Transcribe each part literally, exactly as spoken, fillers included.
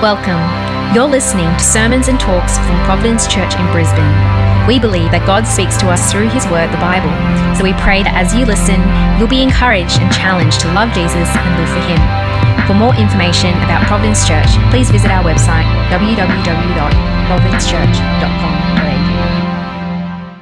Welcome. You're listening to sermons and talks from Providence Church in Brisbane. We believe that God speaks to us through his word, the Bible. So we pray that as you listen, you'll be encouraged and challenged to love Jesus and live for him. For more information about Providence Church, please visit our website, w w w dot providence church dot com dot a u.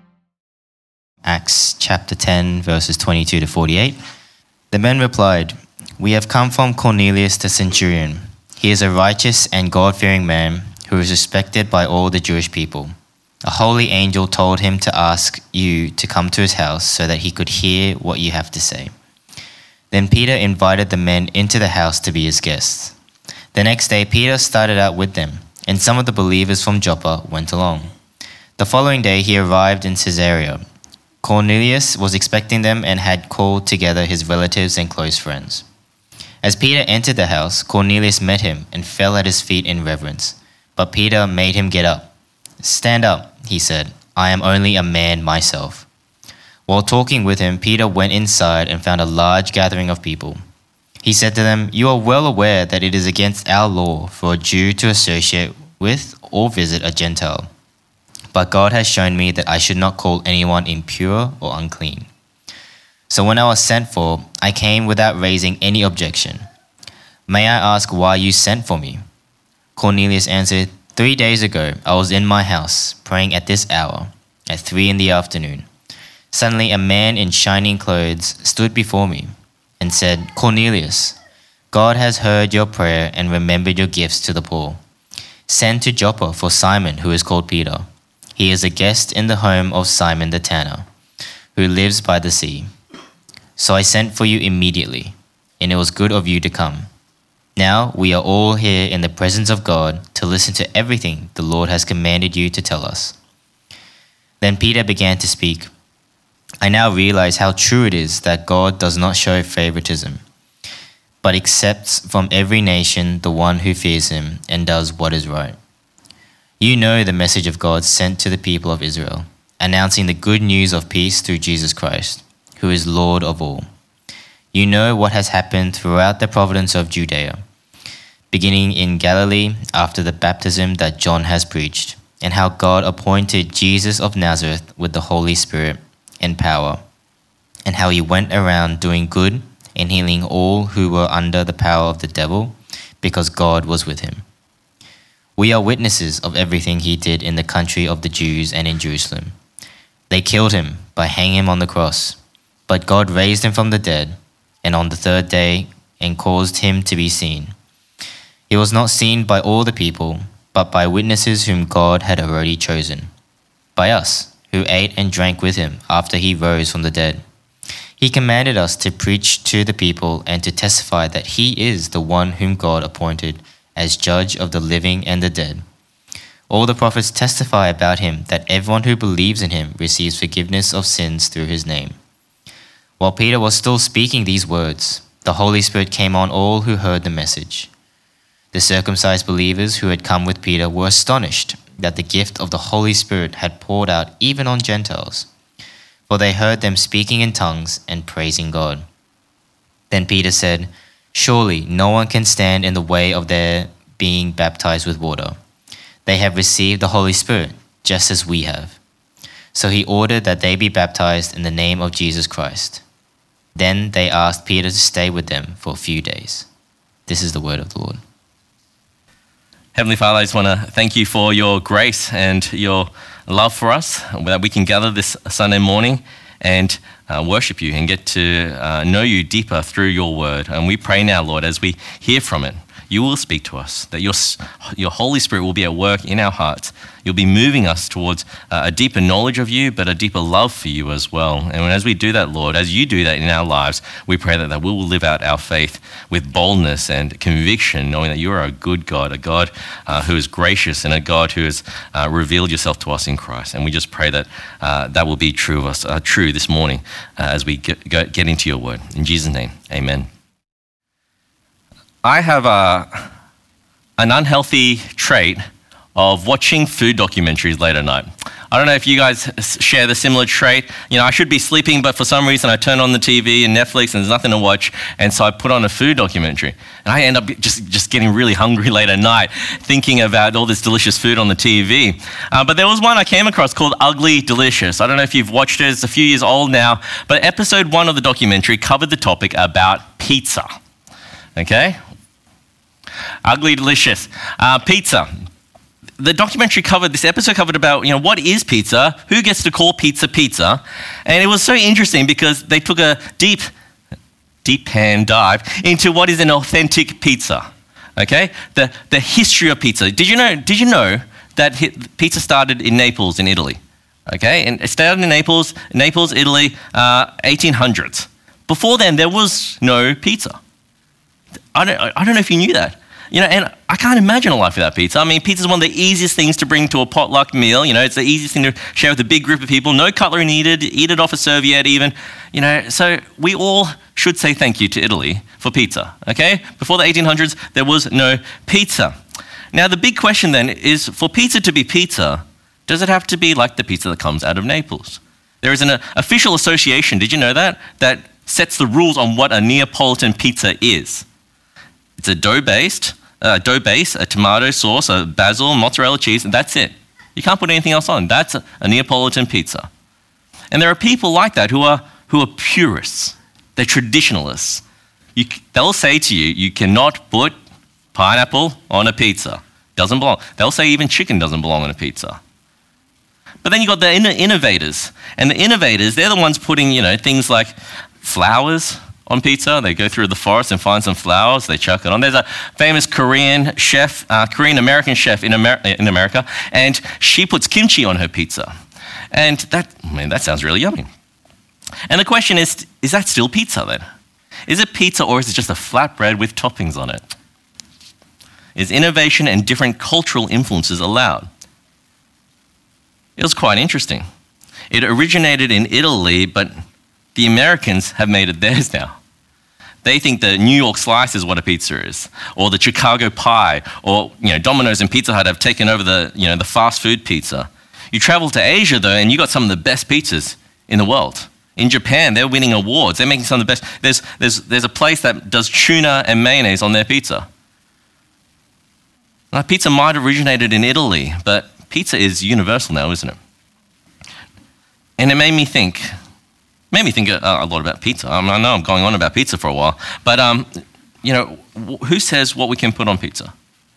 Acts chapter ten, verses twenty-two to forty-eight. The men replied, "We have come from Cornelius the centurion. He is a righteous and God-fearing man who is respected by all the Jewish people. A holy angel told him to ask you to come to his house so that he could hear what you have to say." Then Peter invited the men into the house to be his guests. The next day, Peter started out with them, and some of the believers from Joppa went along. The following day, he arrived in Caesarea. Cornelius was expecting them and had called together his relatives and close friends. As Peter entered the house, Cornelius met him and fell at his feet in reverence. But Peter made him get up. "Stand up," he said. "I am only a man myself." While talking with him, Peter went inside and found a large gathering of people. He said to them, "You are well aware that it is against our law for a Jew to associate with or visit a Gentile. But God has shown me that I should not call anyone impure or unclean. So when I was sent for, I came without raising any objection. May I ask why you sent for me?" Cornelius answered, Three days ago, I was in my house, praying at this hour, at three in the afternoon. Suddenly a man in shining clothes stood before me and said, 'Cornelius, God has heard your prayer and remembered your gifts to the poor. Send to Joppa for Simon, who is called Peter. He is a guest in the home of Simon the tanner, who lives by the sea.' So I sent for you immediately, and it was good of you to come. Now we are all here in the presence of God to listen to everything the Lord has commanded you to tell us." Then Peter began to speak. "I now realize how true it is that God does not show favoritism, but accepts from every nation the one who fears him and does what is right. You know the message of God sent to the people of Israel, announcing the good news of peace through Jesus Christ, who is Lord of all. You know what has happened throughout the province of Judea, beginning in Galilee after the baptism that John has preached, and how God appointed Jesus of Nazareth with the Holy Spirit and power, and how he went around doing good and healing all who were under the power of the devil, because God was with him. We are witnesses of everything he did in the country of the Jews and in Jerusalem. They killed him by hanging him on the cross, but God raised him from the dead, and on the third day, and caused him to be seen. He was not seen by all the people, but by witnesses whom God had already chosen, by us, who ate and drank with him after he rose from the dead. He commanded us to preach to the people and to testify that he is the one whom God appointed as judge of the living and the dead. All the prophets testify about him that everyone who believes in him receives forgiveness of sins through his name." While Peter was still speaking these words, the Holy Spirit came on all who heard the message. The circumcised believers who had come with Peter were astonished that the gift of the Holy Spirit had poured out even on Gentiles, for they heard them speaking in tongues and praising God. Then Peter said, "Surely no one can stand in the way of their being baptized with water. They have received the Holy Spirit, just as we have." So he ordered that they be baptized in the name of Jesus Christ. Then they asked Peter to stay with them for a few days. This is the word of the Lord. Heavenly Father, I just want to thank you for your grace and your love for us, that we can gather this Sunday morning and uh, worship you and get to uh, know you deeper through your word. And we pray now, Lord, as we hear from it, you will speak to us, that your your Holy Spirit will be at work in our hearts. You'll be moving us towards uh, a deeper knowledge of you, but a deeper love for you as well. And as we do that, Lord, as you do that in our lives, we pray that, that we will live out our faith with boldness and conviction, knowing that you are a good God, a God uh, who is gracious and a God who has uh, revealed yourself to us in Christ. And we just pray that uh, that will be true of us, uh, true this morning uh, as we get, go, get into your word. In Jesus' name, amen. I have a, an unhealthy trait of watching food documentaries late at night. I don't know if you guys share the similar trait. You know, I should be sleeping, but for some reason I turn on the T V and Netflix and there's nothing to watch, and so I put on a food documentary. And I end up just, just getting really hungry late at night, thinking about all this delicious food on the T V. Uh, but there was one I came across called Ugly Delicious. I don't know if you've watched it. It's a few years old now, but episode one of the documentary covered the topic about pizza. Okay? Ugly Delicious. Uh, pizza. The documentary covered, this episode covered about, you know, what is pizza? Who gets to call pizza pizza? And it was so interesting because they took a deep, deep pan dive into what is an authentic pizza. Okay? The the history of pizza. Did you know, did you know that pizza started in Naples in Italy? Okay? And it started in Naples, Naples, Italy, uh, eighteen hundreds. Before then, there was no pizza. I don't, I don't know if you knew that. You know, and I can't imagine a life without pizza. I mean, pizza is one of the easiest things to bring to a potluck meal. You know, it's the easiest thing to share with a big group of people. No cutlery needed. Eat it off a serviette even. You know, so we all should say thank you to Italy for pizza, okay? Before the eighteen hundreds, there was no pizza. Now, the big question then is, for pizza to be pizza, does it have to be like the pizza that comes out of Naples? There is an uh, official association, did you know that, that sets the rules on what a Neapolitan pizza is. It's a dough-based, uh, dough base, a tomato sauce, a basil, mozzarella cheese, and that's it. You can't put anything else on. That's a, a Neapolitan pizza. And there are people like that who are who are purists. They're traditionalists. You, they'll say to you, you cannot put pineapple on a pizza. Doesn't belong. They'll say even chicken doesn't belong on a pizza. But then you've got the inno- innovators. And the innovators, they're the ones putting, you know, things like flowers on pizza. They go through the forest and find some flowers, they chuck it on. There's a famous Korean chef, uh, Korean-American chef in, Amer- in America, and she puts kimchi on her pizza. And that, I mean, that sounds really yummy. And the question is, is that still pizza then? Is it pizza or is it just a flatbread with toppings on it? Is innovation and different cultural influences allowed? It was quite interesting. It originated in Italy, but the Americans have made it theirs now. They think the New York slice is what a pizza is, or the Chicago pie, or you know, Domino's and Pizza Hut have taken over the you know the fast food pizza. You travel to Asia though, and you got some of the best pizzas in the world. In Japan, they're winning awards. They're making some of the best. There's there's there's a place that does tuna and mayonnaise on their pizza. Now, pizza might have originated in Italy, but pizza is universal now, isn't it? And it made me think. Made me think a, a lot about pizza. I, mean, I know I'm going on about pizza for a while, but um, you know, who says what we can put on pizza?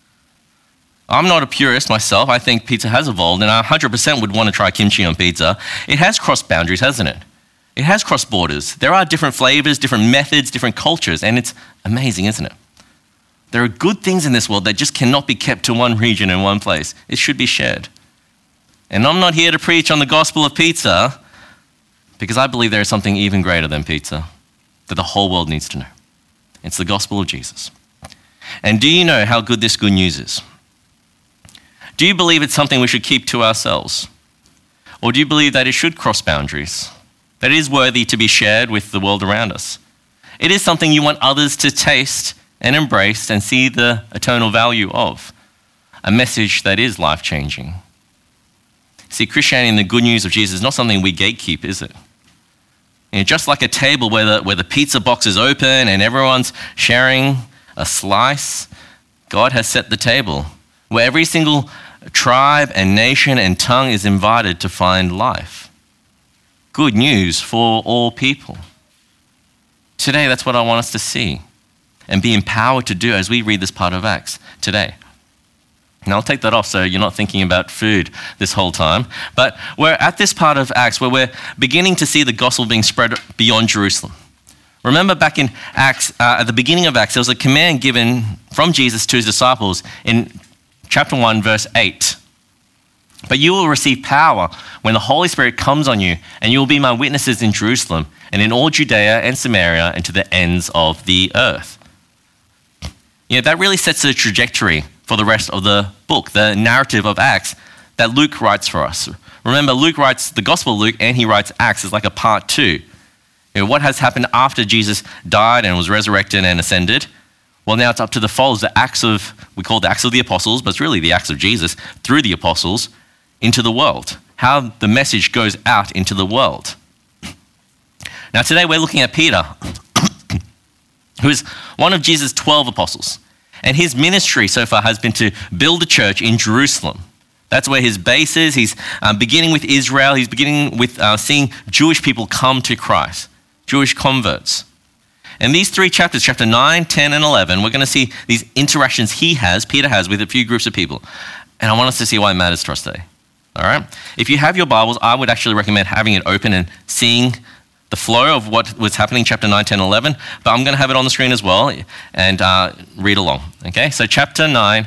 I'm not a purist myself. I think pizza has evolved, and I one hundred percent would want to try kimchi on pizza. It has crossed boundaries, hasn't it? It has crossed borders. There are different flavors, different methods, different cultures, and it's amazing, isn't it? There are good things in this world that just cannot be kept to one region in one place. It should be shared. And I'm not here to preach on the gospel of pizza, because I believe there is something even greater than pizza that the whole world needs to know. It's the gospel of Jesus. And do you know how good this good news is? Do you believe it's something we should keep to ourselves? Or do you believe that it should cross boundaries? That it is worthy to be shared with the world around us? It is something you want others to taste and embrace and see the eternal value of. A message that is life-changing. See, Christianity and the good news of Jesus is not something we gatekeep, is it? You know, just like a table where the, where the pizza box is open and everyone's sharing a slice, God has set the table where every single tribe and nation and tongue is invited to find life. Good news for all people. Today, that's what I want us to see and be empowered to do as we read this part of Acts today. Now, I'll take that off so you're not thinking about food this whole time. But we're at this part of Acts where we're beginning to see the gospel being spread beyond Jerusalem. Remember back in Acts, uh, at the beginning of Acts, there was a command given from Jesus to his disciples in chapter one, verse eight. But you will receive power when the Holy Spirit comes on you, and you will be my witnesses in Jerusalem and in all Judea and Samaria and to the ends of the earth. You know, that really sets the trajectory for the rest of the book, the narrative of Acts that Luke writes for us. Remember, Luke writes the Gospel of Luke and he writes Acts as like a part two. You know, what has happened after Jesus died and was resurrected and ascended? Well, now it's up to the followers, the Acts of, we call it the Acts of the Apostles, but it's really the Acts of Jesus through the Apostles into the world. how the message goes out into the world. Now today we're looking at Peter, who is one of Jesus' twelve apostles. And his ministry so far has been to build a church in Jerusalem. That's where his base is. He's um, beginning with Israel. He's beginning with uh, seeing Jewish people come to Christ, Jewish converts. And these three chapters, chapter nine, ten, and eleven, we're going to see these interactions he has, Peter has, with a few groups of people. And I want us to see why it matters to us today. All right? If you have your Bibles, I would actually recommend having it open and seeing the flow of what was happening in chapter nine, ten, eleven, but I'm going to have it on the screen as well and uh, read along, okay? So chapter nine,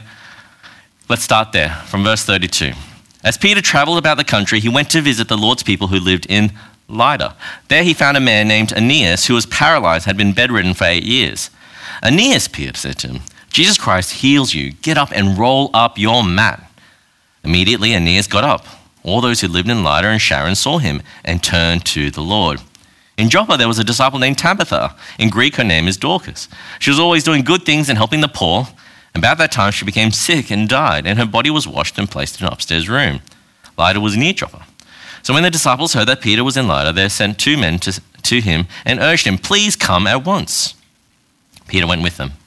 let's start there from verse thirty-two. As Peter traveled about the country, he went to visit the Lord's people who lived in Lydda. There he found a man named Aeneas who was paralyzed, had been bedridden for eight years. Aeneas, Peter said to him, Jesus Christ heals you. Get up and roll up your mat. Immediately Aeneas got up. All those who lived in Lydda and Sharon saw him and turned to the Lord. In Joppa, there was a disciple named Tabitha. In Greek, her name is Dorcas. She was always doing good things and helping the poor. About that time, she became sick and died, and her body was washed and placed in an upstairs room. Lydda was near Joppa. So when the disciples heard that Peter was in Lydda, they sent two men to, to him and urged him, please come at once. Peter went with them.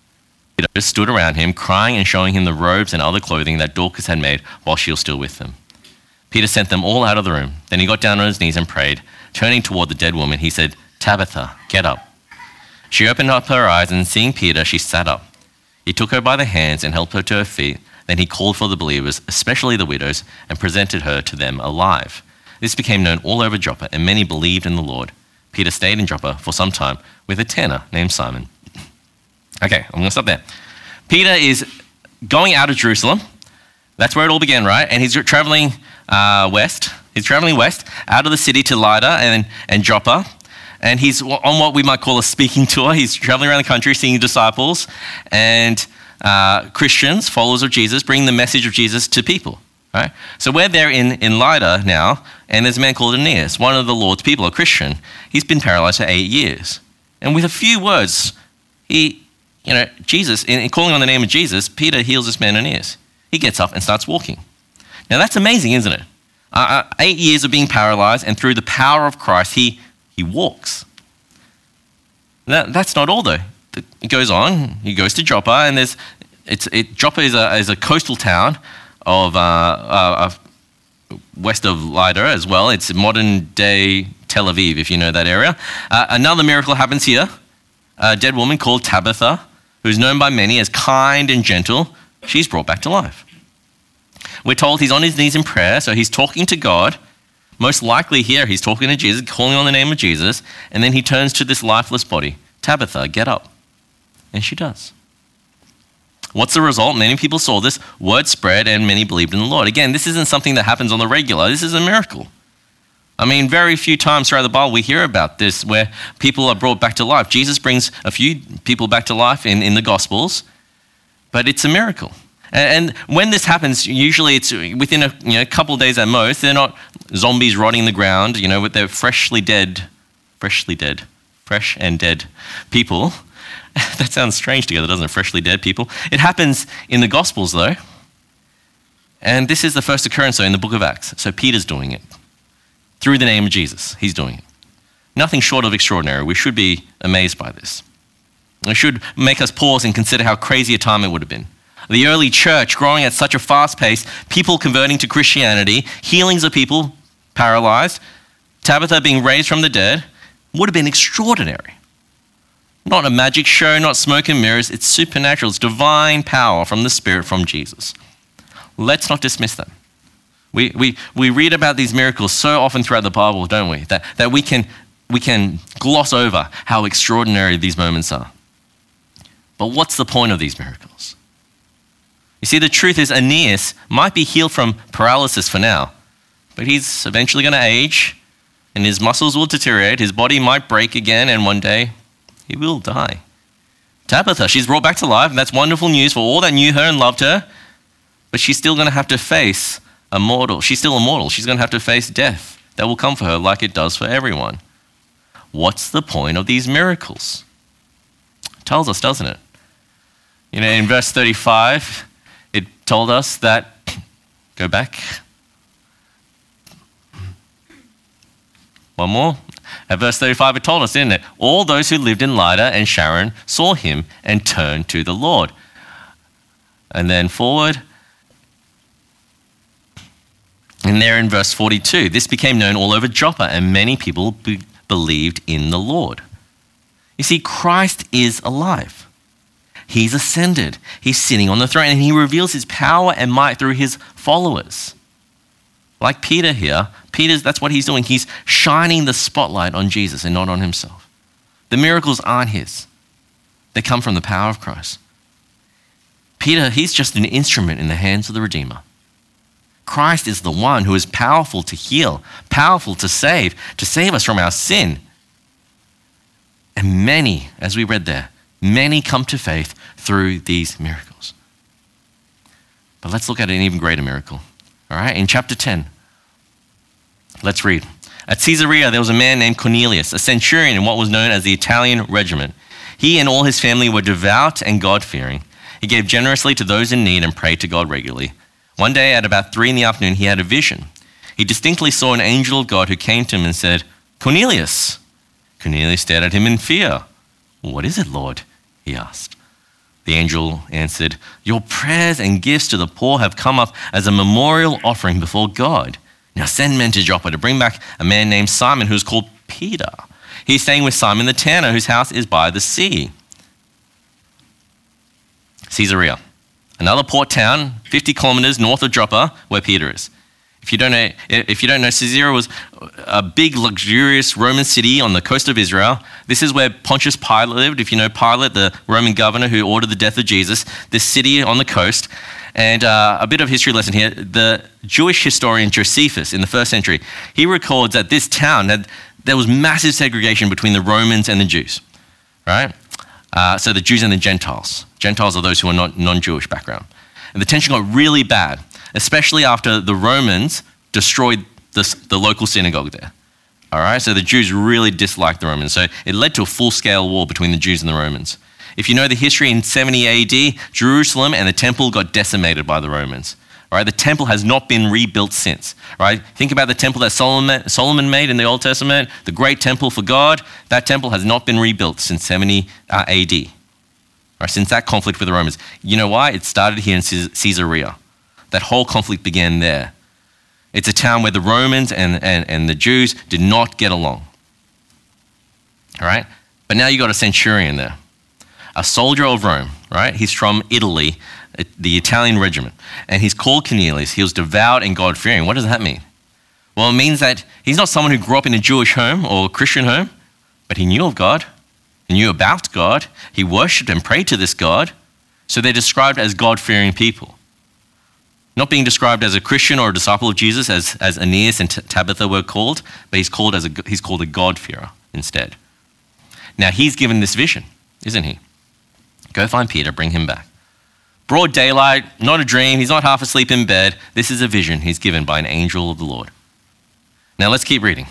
Peter stood around him, crying and showing him the robes and other clothing that Dorcas had made while she was still with them. Peter sent them all out of the room. Then he got down on his knees and prayed. Turning toward the dead woman, he said, Tabitha, get up. She opened up her eyes, and seeing Peter, she sat up. He took her by the hands and helped her to her feet. Then he called for the believers, especially the widows, and presented her to them alive. This became known all over Joppa, and many believed in the Lord. Peter stayed in Joppa for some time with a tanner named Simon. Okay, I'm going to stop there. Peter is going out of Jerusalem. That's where it all began, right? And he's traveling uh, west. He's traveling west out of the city to Lydda and, and Joppa. And he's on what we might call a speaking tour. He's traveling around the country, seeing disciples and uh, Christians, followers of Jesus, bringing the message of Jesus to people. Right? So we're there in, in Lydda now, and there's a man called Aeneas, one of the Lord's people, a Christian. He's been paralyzed for eight years. And with a few words, he, you know, Jesus, in, in calling on the name of Jesus, Peter heals this man Aeneas. He gets up and starts walking. Now that's amazing, isn't it? Uh, eight years of being paralyzed, and through the power of Christ, he he walks. That, that's not all, though. It goes on. He goes to Joppa, and there's it's it, Joppa is a is a coastal town of uh, uh, west of Lydda as well. It's modern day Tel Aviv, if you know that area. Uh, another miracle happens here. A dead woman called Tabitha, who's known by many as kind and gentle, she's brought back to life. We're told he's on his knees in prayer, so he's talking to God. Most likely here, he's talking to Jesus, calling on the name of Jesus, and then he turns to this lifeless body. Tabitha, get up. And she does. What's the result? Many people saw this, word spread, and many believed in the Lord. Again, this isn't something that happens on the regular. This is a miracle. I mean, very few times throughout the Bible we hear about this, where people are brought back to life. Jesus brings a few people back to life in, in the Gospels, but it's a miracle. And when this happens, usually it's within a you know, couple of days at most. They're not zombies rotting the ground, you know, but they're freshly dead, freshly dead, fresh and dead people. That sounds strange together, doesn't it? Freshly dead people. It happens in the Gospels, though. And this is the first occurrence, though, in the book of Acts. So Peter's doing it. Through the name of Jesus, he's doing it. Nothing short of extraordinary. We should be amazed by this. It should make us pause and consider how crazy a time it would have been. The early church growing at such a fast pace, people converting to Christianity, healings of people paralyzed, Tabitha being raised from the dead, would have been extraordinary. Not a magic show, not smoke and mirrors. It's supernatural. It's divine power from the Spirit, from Jesus. Let's not dismiss them. We we we read about these miracles so often throughout the Bible, don't we? That that we can we can gloss over how extraordinary these moments are. But what's the point of these miracles? You see, the truth is Aeneas might be healed from paralysis for now, but he's eventually going to age, and his muscles will deteriorate, his body might break again, and one day he will die. Tabitha, she's brought back to life, and that's wonderful news for all that knew her and loved her, but she's still going to have to face a mortal. She's still immortal. She's going to have to face death that will come for her like it does for everyone. What's the point of these miracles? It tells us, doesn't it? You know, in verse thirty-five, it told us that, go back, One more. At verse thirty-five, it told us, didn't it? All those who lived in Lydda and Sharon saw him and turned to the Lord. And then forward. And there in verse forty-two, this became known all over Joppa, and many people be- believed in the Lord. You see, Christ is alive. He's ascended. He's sitting on the throne, and he reveals his power and might through his followers. Like Peter here, Peter's, that's what he's doing. He's shining the spotlight on Jesus and not on himself. The miracles aren't his. They come from the power of Christ. Peter, he's just an instrument in the hands of the Redeemer. Christ is the one who is powerful to heal, powerful to save, to save us from our sin. And many, as we read there, many come to faith through these miracles. But let's look at an even greater miracle. All right, in chapter ten, let's read. At Caesarea, there was a man named Cornelius, a centurion in what was known as the Italian regiment. He and all his family were devout and God-fearing. He gave generously to those in need and prayed to God regularly. One day at about three in the afternoon, he had a vision. He distinctly saw an angel of God who came to him and said, "Cornelius." Cornelius stared at him in fear. "What is it, Lord?" he asked. The angel answered, "Your prayers and gifts to the poor have come up as a memorial offering before God. Now send men to Joppa to bring back a man named Simon who is called Peter. He's staying with Simon the tanner, whose house is by the sea." Caesarea, another port town, fifty kilometers north of Joppa, where Peter is. If you don't know, if you don't know, Caesarea was a big, luxurious Roman city on the coast of Israel. This is where Pontius Pilate lived. If you know Pilate, the Roman governor who ordered the death of Jesus, this city on the coast. And uh, a bit of history lesson here. The Jewish historian Josephus in the first century, he records that this town, had, there was massive segregation between the Romans and the Jews, right? Uh, so the Jews and the Gentiles. Gentiles are those who are not non-Jewish background. And the tension got really bad, especially after the Romans destroyed the, the local synagogue there. All right, so the Jews really disliked the Romans. So it led to a full-scale war between the Jews and the Romans. If you know the history, in seventy A D, Jerusalem and the temple got decimated by the Romans. All right, the temple has not been rebuilt since. All right, think about the temple that Solomon, Solomon made in the Old Testament, the great temple for God. That temple has not been rebuilt since seventy A D. All right, since that conflict with the Romans. You know why? It started here in Caesarea. That whole conflict began there. It's a town where the Romans and, and, and the Jews did not get along. All right? But now you got a centurion there, a soldier of Rome, right? He's from Italy, the Italian regiment. And he's called Cornelius. He was devout and God-fearing. What does that mean? Well, it means that he's not someone who grew up in a Jewish home or a Christian home, but he knew of God. He knew about God. He worshipped and prayed to this God. So they're described as God-fearing people. Not being described as a Christian or a disciple of Jesus, as, as Aeneas and T- Tabitha were called, but he's called as a he's called a God-fearer instead. Now he's given this vision, isn't he? Go find Peter, bring him back. Broad daylight, not a dream. He's not half asleep in bed. This is a vision he's given by an angel of the Lord. Now let's keep reading.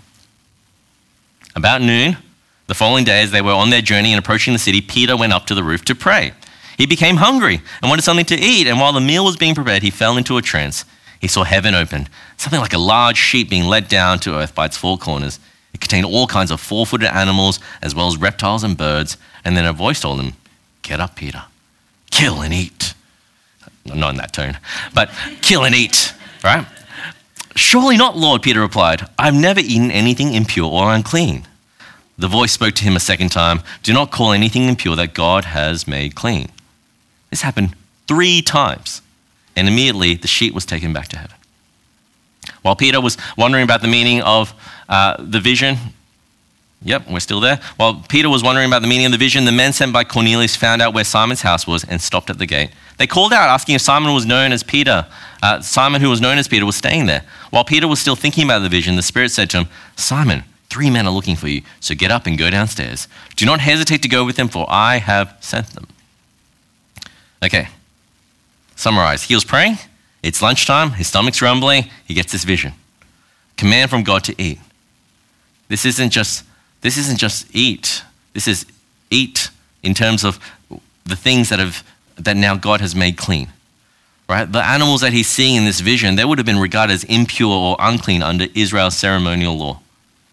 About noon, the following day, as they were on their journey and approaching the city, Peter went up to the roof to pray. He became hungry and wanted something to eat, and while the meal was being prepared, he fell into a trance. He saw heaven open, something like a large sheet being let down to earth by its four corners. It contained all kinds of four-footed animals, as well as reptiles and birds, and then a voice told him, "Get up, Peter. Kill and eat." Not in that tone, but kill and eat, right? "Surely not, Lord," Peter replied. "I've never eaten anything impure or unclean." The voice spoke to him a second time. "Do not call anything impure that God has made clean." This happened three times, and immediately the sheet was taken back to heaven. While Peter was wondering about the meaning of uh, the vision, yep, we're still there. While Peter was wondering about the meaning of the vision, the men sent by Cornelius found out where Simon's house was and stopped at the gate. They called out, asking if Simon was known as Peter. Uh, Simon, who was known as Peter, was staying there. While Peter was still thinking about the vision, the Spirit said to him, "Simon, three men are looking for you, so get up and go downstairs. Do not hesitate to go with them, for I have sent them." Okay, summarize. He was praying. It's lunchtime. His stomach's rumbling. He gets this vision. Command from God to eat. This isn't just, this isn't just eat. This is eat in terms of the things that have that now God has made clean. Right? The animals that he's seeing in this vision, they would have been regarded as impure or unclean under Israel's ceremonial law.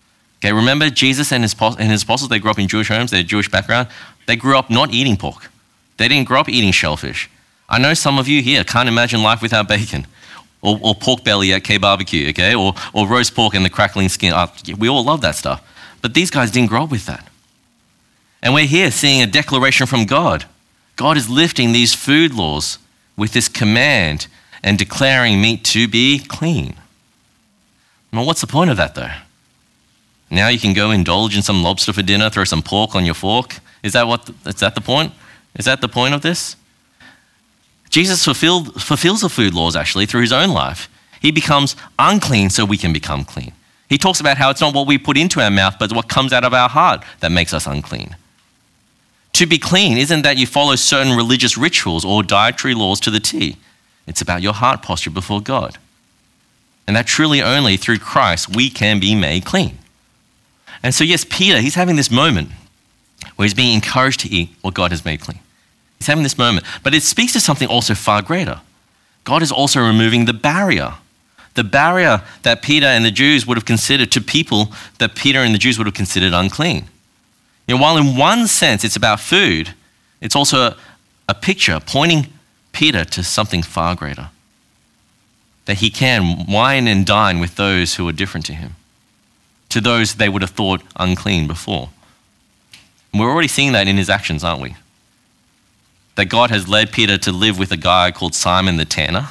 Okay, remember Jesus and his, and his apostles, they grew up in Jewish homes, they're Jewish background. They grew up not eating pork. They didn't grow up eating shellfish. I know some of you here can't imagine life without bacon or, or pork belly at K barbecue, okay, or, or roast pork and the crackling skin. Uh, we all love that stuff. But these guys didn't grow up with that. And we're here seeing a declaration from God. God is lifting these food laws with this command and declaring meat to be clean. Well, what's the point of that though? Now you can go indulge in some lobster for dinner, throw some pork on your fork. Is that what? The, is that the point? Is that the point of this? Jesus fulfilled, fulfills the food laws actually through his own life. He becomes unclean so we can become clean. He talks about how it's not what we put into our mouth, but what comes out of our heart that makes us unclean. To be clean isn't that you follow certain religious rituals or dietary laws to the T. It's about your heart posture before God. And that truly only through Christ we can be made clean. And so yes, Peter, he's having this moment where he's being encouraged to eat what God has made clean. He's having this moment, but it speaks to something also far greater. God is also removing the barrier. The barrier that Peter and the Jews would have considered to people that Peter and the Jews would have considered unclean. You know, while in one sense it's about food, it's also a, a picture pointing Peter to something far greater. That he can wine and dine with those who are different to him, to those they would have thought unclean before. And we're already seeing that in his actions, aren't we? That God has led Peter to live with a guy called Simon the Tanner.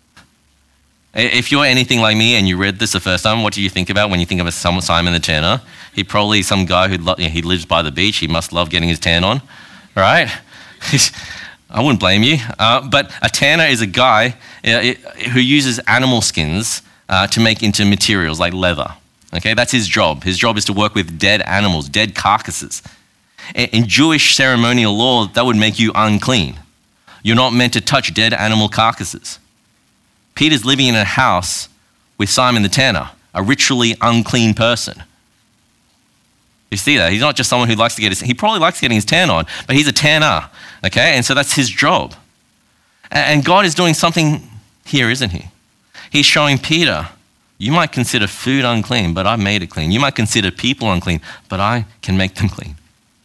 If you're anything like me and you read this the first time, what do you think about when you think of Simon the Tanner? He probably some guy who lo- he lives by the beach. He must love getting his tan on, right? I wouldn't blame you. Uh, but a tanner is a guy uh, who uses animal skins uh, to make into materials like leather. Okay, that's his job. His job is to work with dead animals, dead carcasses. In Jewish ceremonial law, that would make you unclean. You're not meant to touch dead animal carcasses. Peter's living in a house with Simon the Tanner, a ritually unclean person. You see that? He's not just someone who likes to get his, he probably likes getting his tan on, but he's a tanner, okay? And so that's his job. And God is doing something here, isn't he? He's showing Peter, you might consider food unclean, but I made it clean. You might consider people unclean, but I can make them clean.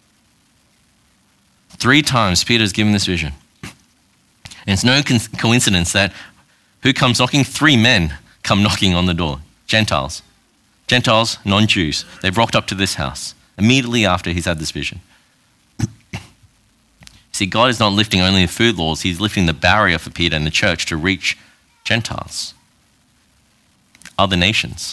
Three times Peter's given this vision. And it's no co- coincidence that who comes knocking? Three men come knocking on the door. Gentiles. Gentiles, non-Jews. They've rocked up to this house immediately after he's had this vision. See, God is not lifting only the food laws, he's lifting the barrier for Peter and the church to reach Gentiles, other nations.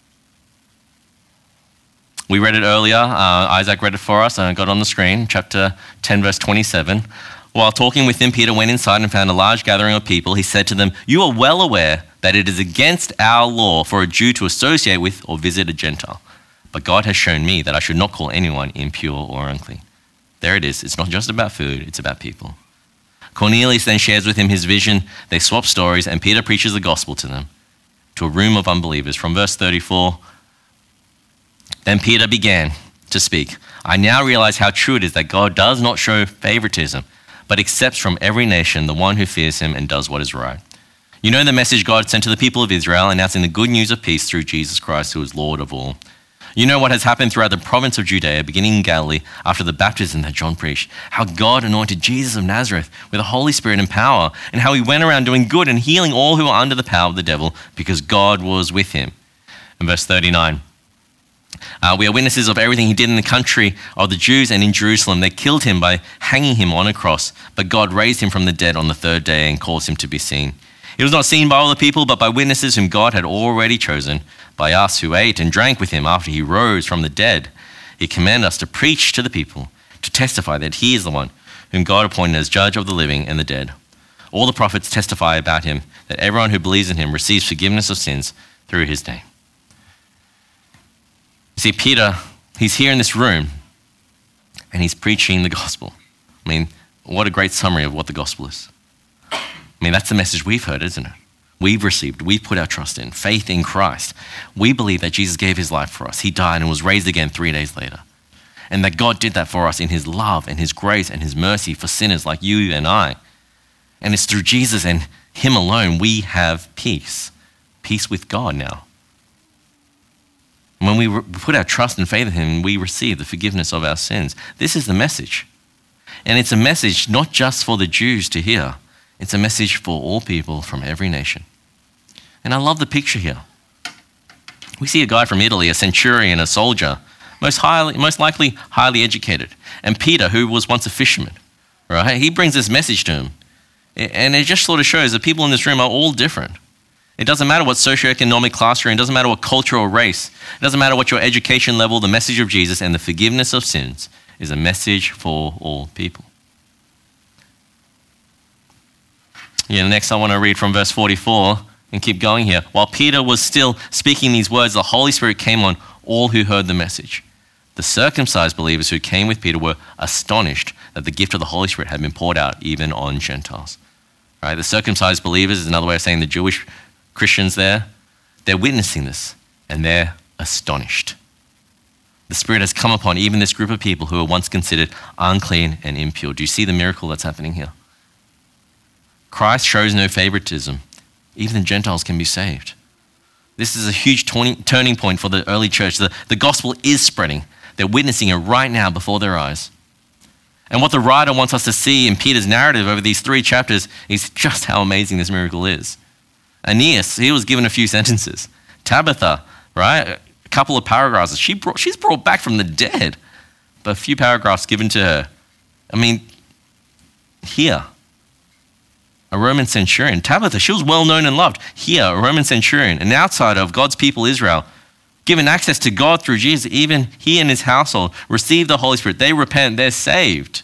We read it earlier, uh, Isaac read it for us, and I got it on the screen, chapter ten, verse twenty-seven. While talking with him, Peter went inside and found a large gathering of people. He said to them, you are well aware that it is against our law for a Jew to associate with or visit a Gentile. But God has shown me that I should not call anyone impure or unclean. There it is. It's not just about food, it's about people. Cornelius then shares with him his vision. They swap stories, and Peter preaches the gospel to them, to a room of unbelievers. From verse thirty-four, then Peter began to speak. I now realize how true it is that God does not show favoritism, but accepts from every nation the one who fears him and does what is right. You know the message God sent to the people of Israel, announcing the good news of peace through Jesus Christ, who is Lord of all. You know what has happened throughout the province of Judea, beginning in Galilee, after the baptism that John preached, how God anointed Jesus of Nazareth with the Holy Spirit and power, and how he went around doing good and healing all who were under the power of the devil, because God was with him. In verse thirty-nine, Uh, we are witnesses of everything he did in the country of the Jews and in Jerusalem. They killed him by hanging him on a cross, but God raised him from the dead on the third day and caused him to be seen. He was not seen by all the people, but by witnesses whom God had already chosen, by us who ate and drank with him after he rose from the dead. He commanded us to preach to the people, to testify that he is the one whom God appointed as judge of the living and the dead. All the prophets testify about him, that everyone who believes in him receives forgiveness of sins through his name. See, Peter, he's here in this room and he's preaching the gospel. I mean, what a great summary of what the gospel is. I mean, that's the message we've heard, isn't it? We've received, we've put our trust in, faith in Christ. We believe that Jesus gave his life for us. He died and was raised again three days later. And that God did that for us in his love and his grace and his mercy for sinners like you and I. And it's through Jesus and him alone we have peace. Peace with God now. And when we re- put our trust and faith in him, we receive the forgiveness of our sins. This is the message. And it's a message not just for the Jews to hear. It's a message for all people from every nation. And I love the picture here. We see a guy from Italy, a centurion, a soldier, most highly, most likely highly educated. And Peter, who was once a fisherman, right? He brings this message to him. And it just sort of shows that people in this room are all different. It doesn't matter what socioeconomic class you're in. It doesn't matter what culture or race. It doesn't matter what your education level. The message of Jesus and the forgiveness of sins is a message for all people. Yeah, next I want to read from verse forty-four and keep going here. While Peter was still speaking these words, the Holy Spirit came on all who heard the message. The circumcised believers who came with Peter were astonished that the gift of the Holy Spirit had been poured out even on Gentiles. Right? The circumcised believers is another way of saying the Jewish Christians there. They're witnessing this and they're astonished. The Spirit has come upon even this group of people who were once considered unclean and impure. Do you see the miracle that's happening here? Christ shows no favoritism. Even the Gentiles can be saved. This is a huge turning point for the early church. The, the gospel is spreading. They're witnessing it right now before their eyes. And what the writer wants us to see in Peter's narrative over these three chapters is just how amazing this miracle is. Aeneas, he was given a few sentences. Tabitha, right, a couple of paragraphs. She brought, she's brought back from the dead, but a few paragraphs given to her. I mean, here, a Roman centurion. Tabitha, she was well known and loved. Here, a Roman centurion, an outsider of God's people Israel, given access to God through Jesus. Even he and his household receive the Holy Spirit. They repent, they're saved.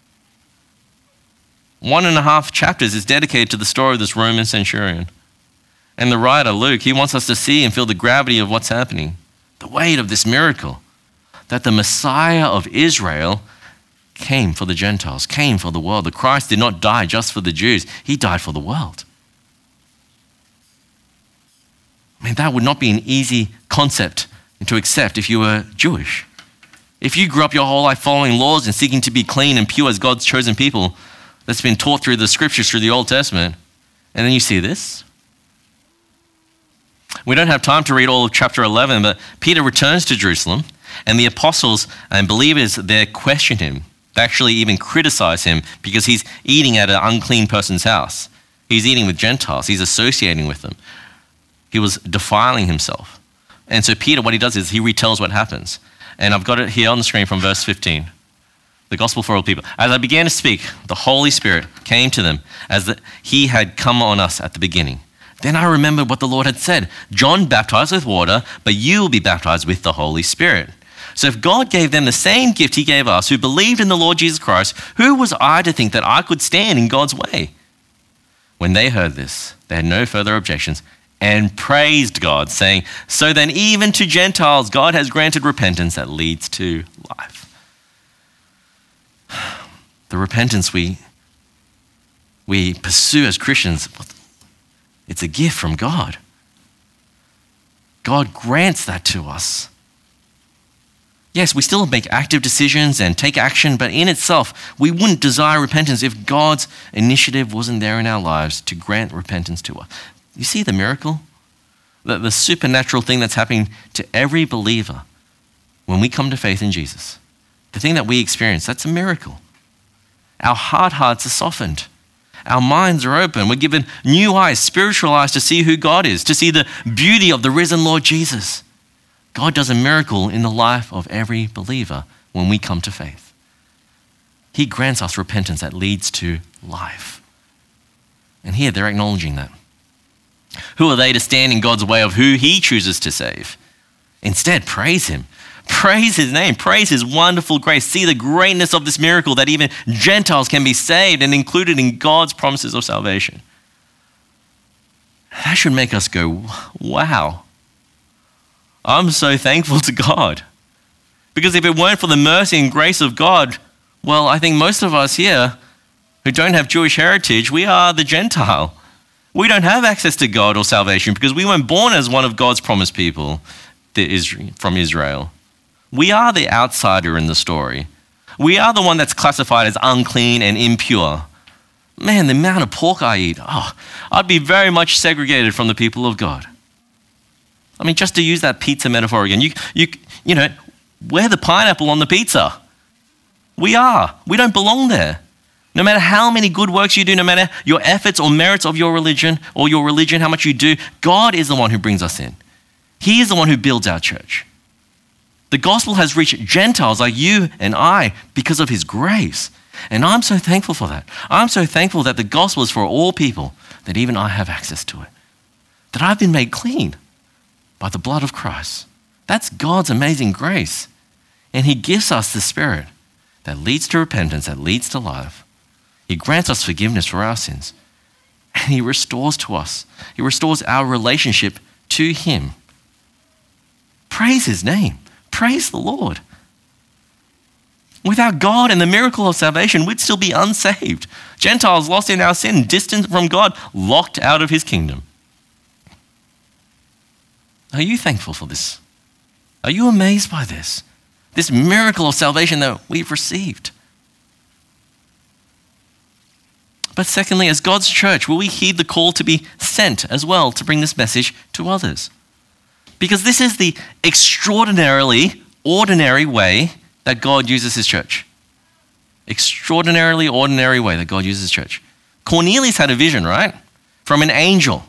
One and a half chapters is dedicated to the story of this Roman centurion. And the writer, Luke, he wants us to see and feel the gravity of what's happening, the weight of this miracle, that the Messiah of Israel came for the Gentiles, came for the world. The Christ did not die just for the Jews. He died for the world. I mean, that would not be an easy concept to accept if you were Jewish. If you grew up your whole life following laws and seeking to be clean and pure as God's chosen people, that's been taught through the scriptures, through the Old Testament, and then you see this. We don't have time to read all of chapter eleven, but Peter returns to Jerusalem, and the apostles and believers there question him. They actually even criticize him because he's eating at an unclean person's house. He's eating with Gentiles. He's associating with them. He was defiling himself. And so Peter, what he does is he retells what happens. And I've got it here on the screen from verse fifteen. The gospel for all people. As I began to speak, the Holy Spirit came to them as the, he had come on us at the beginning. Then I remembered what the Lord had said. John baptized with water, but you will be baptized with the Holy Spirit. So if God gave them the same gift he gave us who believed in the Lord Jesus Christ, who was I to think that I could stand in God's way? When they heard this, they had no further objections and praised God, saying, so then even to Gentiles, God has granted repentance that leads to life. The repentance we, we pursue as Christians, it's a gift from God. God grants that to us. Yes, we still make active decisions and take action, but in itself, we wouldn't desire repentance if God's initiative wasn't there in our lives to grant repentance to us. You see the miracle? The, the supernatural thing that's happening to every believer when we come to faith in Jesus. The thing that we experience, that's a miracle. Our hard hearts are softened. Our minds are open. We're given new eyes, spiritual eyes to see who God is, to see the beauty of the risen Lord Jesus. God does a miracle in the life of every believer when we come to faith. He grants us repentance that leads to life. And here they're acknowledging that. Who are they to stand in God's way of who he chooses to save? Instead, praise him. Praise his name. Praise his wonderful grace. See the greatness of this miracle that even Gentiles can be saved and included in God's promises of salvation. That should make us go, wow. I'm so thankful to God. Because if it weren't for the mercy and grace of God, well, I think most of us here who don't have Jewish heritage, we are the Gentile. We don't have access to God or salvation because we weren't born as one of God's promised people from Israel. We are the outsider in the story. We are the one that's classified as unclean and impure. Man, the amount of pork I eat, oh, I'd be very much segregated from the people of God. I mean, just to use that pizza metaphor again, you, you, you know, we're the pineapple on the pizza. We are. We don't belong there. No matter how many good works you do, no matter your efforts or merits of your religion or your religion, how much you do, God is the one who brings us in. He is the one who builds our church. The gospel has reached Gentiles like you and I because of his grace. And I'm so thankful for that. I'm so thankful that the gospel is for all people, that even I have access to it. That I've been made clean by the blood of Christ. That's God's amazing grace. And he gives us the Spirit that leads to repentance, that leads to life. He grants us forgiveness for our sins. And he restores to us. He restores our relationship to him. Praise his name. Praise the Lord. Without God and the miracle of salvation, we'd still be unsaved. Gentiles lost in our sin, distant from God, locked out of his kingdom. Are you thankful for this? Are you amazed by this? This miracle of salvation that we've received. But secondly, as God's church, will we heed the call to be sent as well to bring this message to others? Because this is the extraordinarily ordinary way that God uses his church. Extraordinarily ordinary way that God uses his church. Cornelius had a vision, right? From an angel.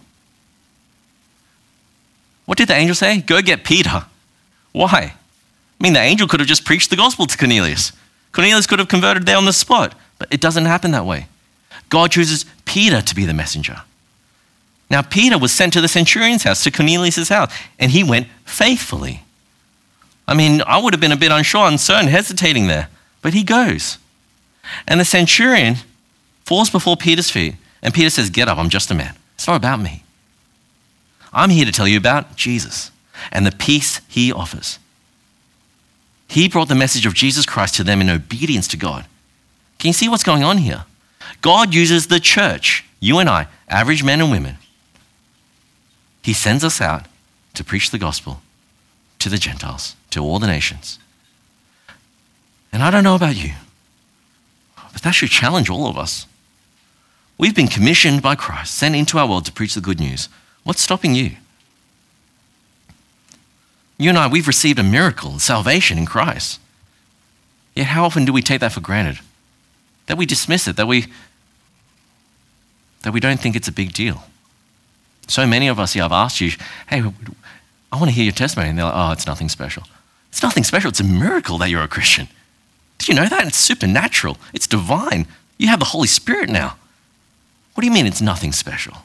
What did the angel say? Go get Peter. Why? I mean, the angel could have just preached the gospel to Cornelius. Cornelius could have converted there on the spot, but it doesn't happen that way. God chooses Peter to be the messenger. Now, Peter was sent to the centurion's house, to Cornelius' house, and he went faithfully. I mean, I would have been a bit unsure, uncertain, hesitating there, but he goes. And the centurion falls before Peter's feet, and Peter says, get up, I'm just a man. It's not about me. I'm here to tell you about Jesus and the peace he offers. He brought the message of Jesus Christ to them in obedience to God. Can you see what's going on here? God uses the church, you and I, average men and women. He sends us out to preach the gospel to the Gentiles, to all the nations. And I don't know about you, but that should challenge all of us. We've been commissioned by Christ, sent into our world to preach the good news. What's stopping you? You and I, we've received a miracle, salvation in Christ. Yet how often do we take that for granted? That we dismiss it, that we, that we don't think it's a big deal. So many of us here, I've asked you, hey, I want to hear your testimony. And they're like, oh, it's nothing special. It's nothing special. It's a miracle that you're a Christian. Did you know that? It's supernatural. It's divine. You have the Holy Spirit now. What do you mean it's nothing special?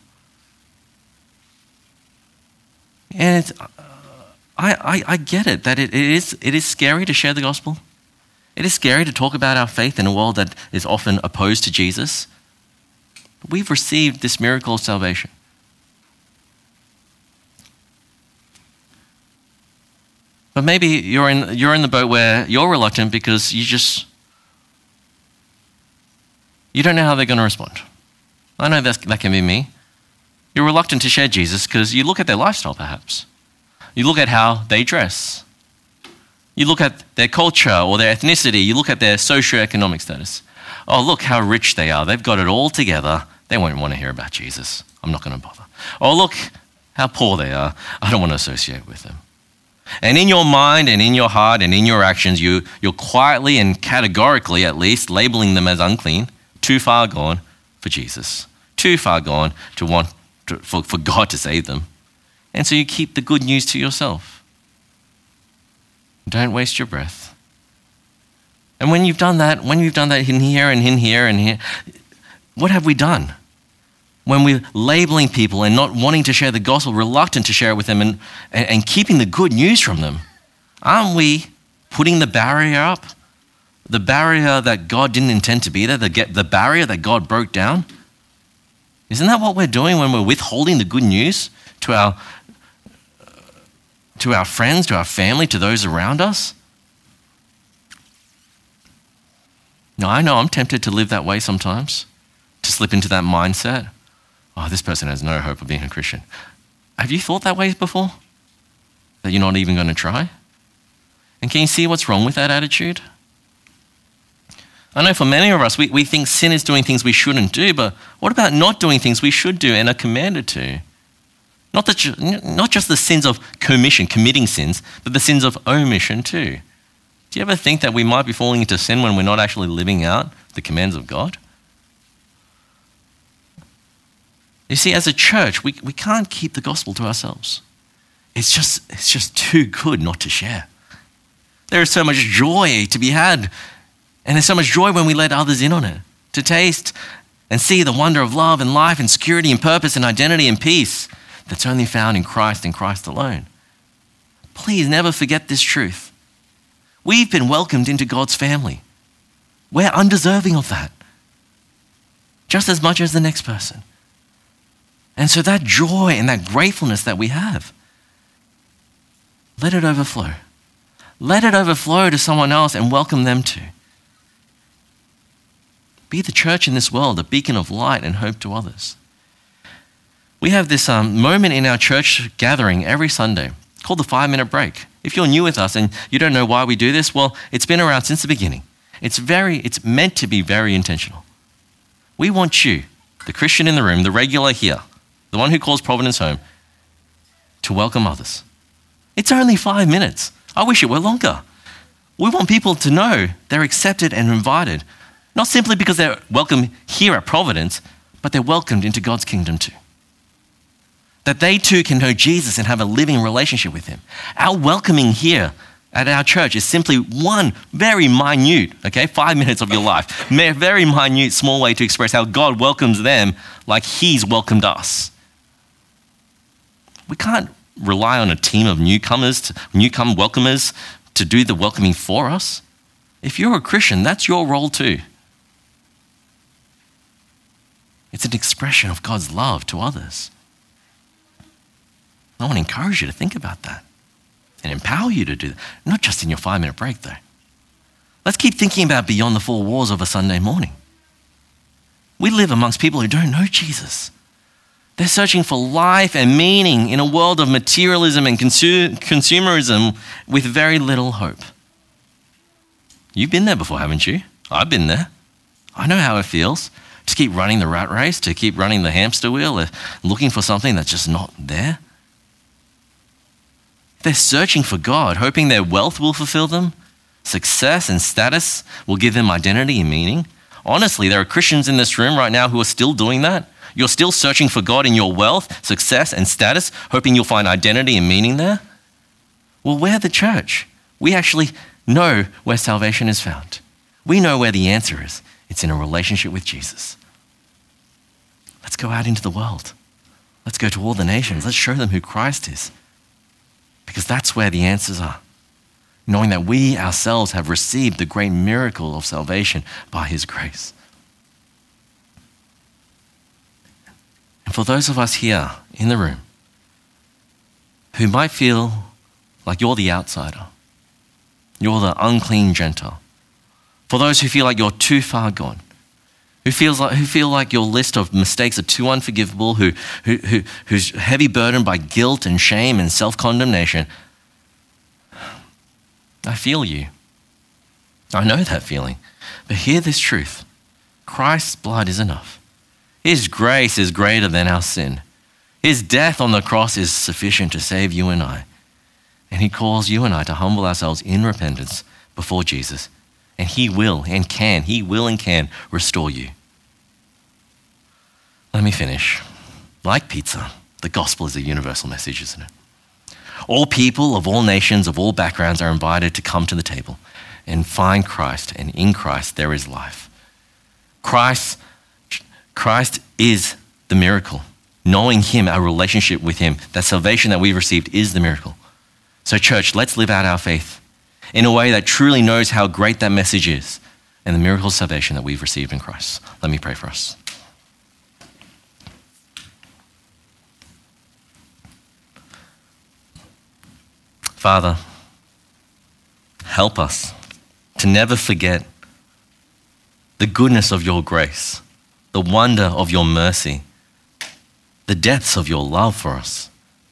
And it's, uh, I, I, I get it, that it, it, is, it is scary to share the gospel. It is scary to talk about our faith in a world that is often opposed to Jesus. But we've received this miracle of salvation. But maybe you're in, you're in the boat where you're reluctant because you just, you don't know how they're going to respond. I know that, that can be me. You're reluctant to share Jesus because you look at their lifestyle perhaps. You look at how they dress. You look at their culture or their ethnicity. You look at their socioeconomic status. Oh, look how rich they are. They've got it all together. They won't want to hear about Jesus. I'm not going to bother. Oh, look how poor they are. I don't want to associate with them. And in your mind and in your heart and in your actions, you, you're quietly and categorically at least labeling them as unclean, too far gone for Jesus, too far gone to want to, for, for God to save them. And so you keep the good news to yourself. Don't waste your breath. And when you've done that, when you've done that in here and in here and here, what have we done? When we're labeling people and not wanting to share the gospel, reluctant to share it with them and, and, and keeping the good news from them, aren't we putting the barrier up? The barrier that God didn't intend to be there, the, the barrier that God broke down? Isn't that what we're doing when we're withholding the good news to our, to our friends, to our family, to those around us? Now, I know I'm tempted to live that way sometimes, to slip into that mindset. Oh, this person has no hope of being a Christian. Have you thought that way before? That you're not even going to try? And can you see what's wrong with that attitude? I know for many of us, we, we think sin is doing things we shouldn't do, but what about not doing things we should do and are commanded to? Not, the, not just the sins of commission, committing sins, but the sins of omission too. Do you ever think that we might be falling into sin when we're not actually living out the commands of God? You see, as a church, we, we can't keep the gospel to ourselves. It's just, it's just too good not to share. There is so much joy to be had, and there's so much joy when we let others in on it, to taste and see the wonder of love and life and security and purpose and identity and peace that's only found in Christ and Christ alone. Please never forget this truth. We've been welcomed into God's family. We're undeserving of that, just as much as the next person. And so that joy and that gratefulness that we have, let it overflow. Let it overflow to someone else and welcome them too. Be the church in this world, a beacon of light and hope to others. We have this um, moment in our church gathering every Sunday called the five-minute break. If you're new with us and you don't know why we do this, well, it's been around since the beginning. It's very, it's meant to be very intentional. We want you, the Christian in the room, the regular here, the one who calls Providence home, to welcome others. It's only five minutes. I wish it were longer. We want people to know they're accepted and invited, not simply because they're welcome here at Providence, but they're welcomed into God's kingdom too. That they too can know Jesus and have a living relationship with him. Our welcoming here at our church is simply one very minute, okay, five minutes of your life, very minute, small way to express how God welcomes them like he's welcomed us. We can't rely on a team of newcomers, to, newcomer welcomers to do the welcoming for us. If you're a Christian, that's your role too. It's an expression of God's love to others. I want to encourage you to think about that and empower you to do that, not just in your five-minute break though. Let's keep thinking about beyond the four walls of a Sunday morning. We live amongst people who don't know Jesus. They're searching for life and meaning in a world of materialism and consu- consumerism with very little hope. You've been there before, haven't you? I've been there. I know how it feels to keep running the rat race, to keep running the hamster wheel, looking for something that's just not there. They're searching for God, hoping their wealth will fulfill them, success and status will give them identity and meaning. Honestly, there are Christians in this room right now who are still doing that. You're still searching for God in your wealth, success, and status, hoping you'll find identity and meaning there. Well, we're the church. We actually know where salvation is found. We know where the answer is. It's in a relationship with Jesus. Let's go out into the world. Let's go to all the nations. Let's show them who Christ is. Because that's where the answers are. Knowing that we ourselves have received the great miracle of salvation by his grace. And for those of us here in the room who might feel like you're the outsider, you're the unclean Gentile, for those who feel like you're too far gone, who feels like who feel like your list of mistakes are too unforgivable, who who, who who's heavy burdened by guilt and shame and self-condemnation, I feel you. I know that feeling. But hear this truth. Christ's blood is enough. His grace is greater than our sin. His death on the cross is sufficient to save you and I. And he calls you and I to humble ourselves in repentance before Jesus. And he will and can, he will and can restore you. Let me finish. Like pizza, the gospel is a universal message, isn't it? All people of all nations, of all backgrounds are invited to come to the table and find Christ, and in Christ there is life. Christ, Christ is the miracle. Knowing him, our relationship with him, that salvation that we've received is the miracle. So church, let's live out our faith in a way that truly knows how great that message is and the miracle of salvation that we've received in Christ. Let me pray for us. Father, help us to never forget the goodness of your grace, the wonder of your mercy, the depths of your love for us.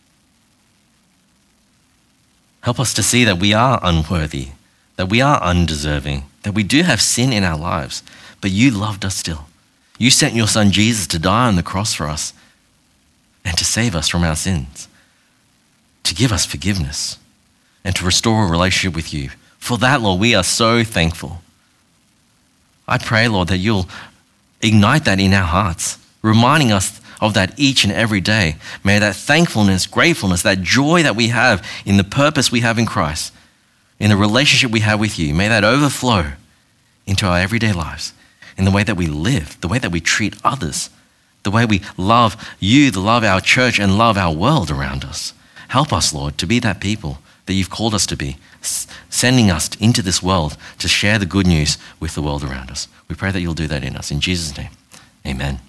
Help us to see that we are unworthy, that we are undeserving, that we do have sin in our lives, but you loved us still. You sent your son Jesus to die on the cross for us. and to save us from our sins, to give us forgiveness, and to restore a relationship with you. For that, Lord, we are so thankful. I pray, Lord, that you'll ignite that in our hearts, reminding us of that each and every day. May that thankfulness, gratefulness, that joy that we have in the purpose we have in Christ, in the relationship we have with you, may that overflow into our everyday lives, in the way that we live, the way that we treat others, the way we love you, the love our church, and love our world around us. Help us, Lord, to be that people that you've called us to be, sending us into this world to share the good news with the world around us. We pray that you'll do that in us. In Jesus' name, amen.